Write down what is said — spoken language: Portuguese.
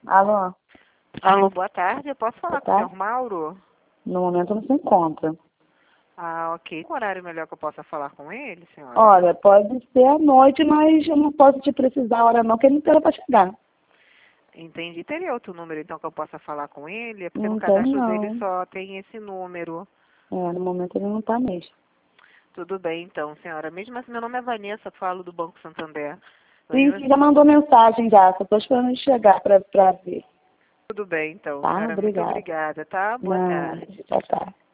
Alô? Alô, boa tarde. Eu posso falar Boa com o tarde. senhor Mauro? No momento não se encontra. Ah, ok. Qual horário melhor que eu possa falar com ele, senhora? Olha, pode ser à noite, mas eu não posso te precisar a hora não, que ele não espera para chegar. Entendi. Teria outro número, então, que eu possa falar com ele? É porque no Não tem, cadastro dele não. só tem esse número. No momento ele não está mesmo. Tudo bem, então, senhora. Mesmo assim, meu nome é Vanessa, falo do Banco Santander. Sim, sim, já mandou mensagem já, só estou esperando ele chegar para ver. Tudo bem, então, Tá? senhora. Muito Obrigada. obrigada, tá? Boa Não, tarde. tchau, tchau.